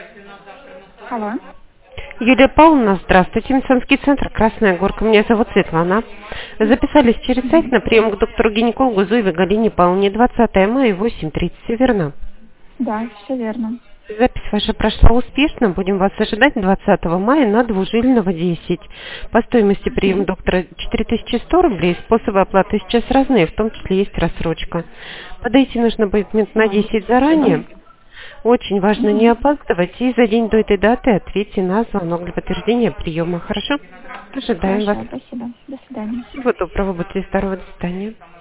Алло. Юлия Павловна, здравствуйте. Медицинский центр «Красная горка». Меня зовут Светлана. Записались через сайт на прием к доктору-гинекологу Зуевой Галине Павловне 20 мая, 8:30. Все верно? Да, все верно. Запись ваша прошла успешно. Будем вас ожидать 20 мая на Двужилиного 10. По стоимости приема доктора 4100 рублей. Способы оплаты сейчас разные, в том числе есть рассрочка. Подойти нужно будет минут на 10 заранее. Очень важно не опаздывать и за день до этой даты ответьте на звонок для подтверждения приема. Хорошо? Ожидаем вас. Хорошо, спасибо. До свидания. Всего доброго, будьте здоровы, до свидания.